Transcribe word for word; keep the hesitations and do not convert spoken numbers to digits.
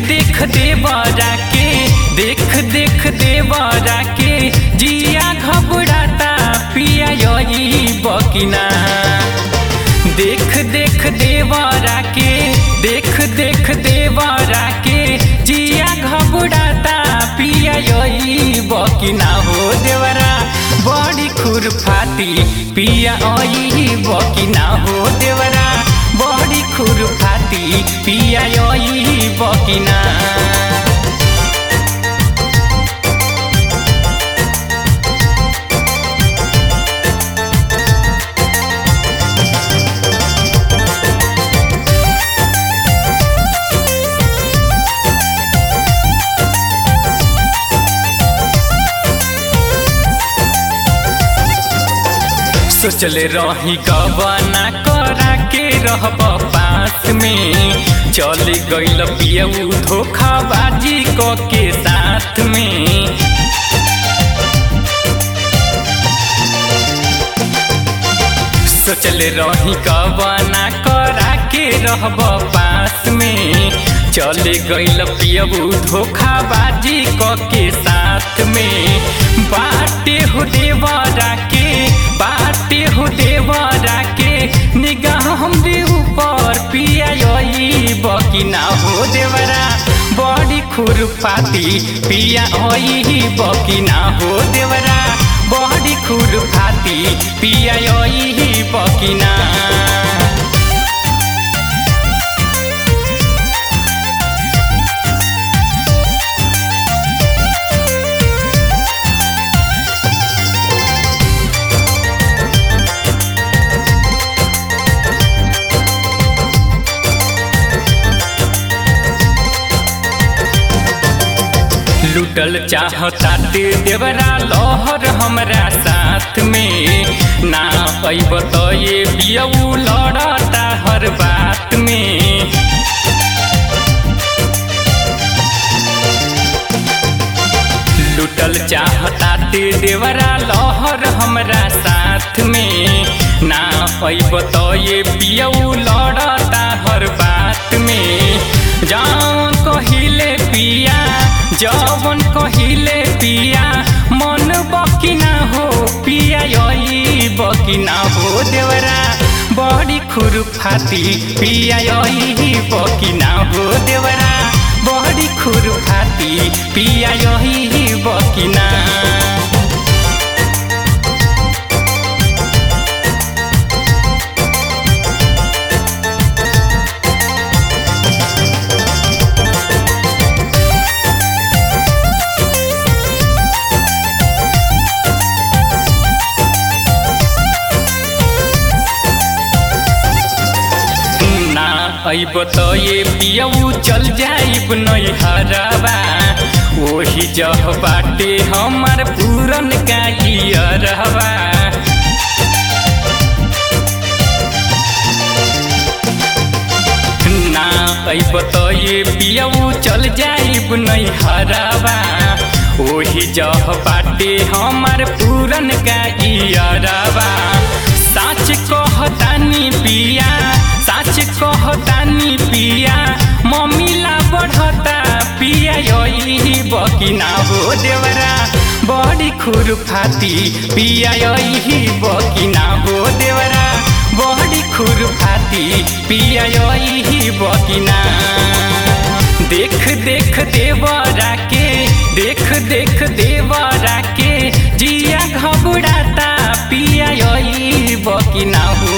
देख देवरा के देख देख देवरा के जिया घबराता पिया यही बकिना। देख देख देवरा के देख देख देवरा के जिया घबराता पिया यही बकिना हो देवरा बड़ी खुरफाती पिया यही बकिना हो देवरा बड़ी खुरफाती पिया यही बकिना। सोचले रही गबना करा के रहब पास में चल गइल पियऊ धोखाबाजी क के साथ में। सोचले रही गबना करा के रहब पास में चल गइल पियऊ धोखाबाजी क के साथ में। बाटे हो देवरा के बाटे हो देवरा के निगाह हमरे ऊपर पिया यही बकिना हो देवरा बड़ी खुरफाती पिया यही बकिना हो देवरा बड़ी खुरफाती पिया यही बकिना। लुटल चाहता दे देवरा लहर हमरा साथ में ना अब तो ये पियऊ लड़ता हर बात में। लुटल चाहता दे देवरा लहर हमरा साथ में ना अब तो ये पियऊ लड़ता हर बात में। जान कहिले पिया जवन कहिले पिया मन बकिना हो पिया यही बकिना हो देवरा बड़ी खुरफाती पिया यही बकिना हो देवरा बड़ी खुरफाती पिया यही बकिना। अब तो ये पियऊ चल जाइब नैहरवा वही जह बाटे हमार पूरन का इयरवा। ना अब तो ये पियऊ चल जाइब नैहरवा वही जह बाटे हमार पूरन का इयरवा। साच कहतानी पिया साच कहतानी पिया मम्मीला बढ़ता पिया यही बकिना हो देवरा बड़ी खुरफाती पिया यही बकिना हो देवरा बड़ी खुरफाती पिया यही बकिना। देख देख देवरा के देख देख देवरा के जिया घबराता पिया यही बकिना हो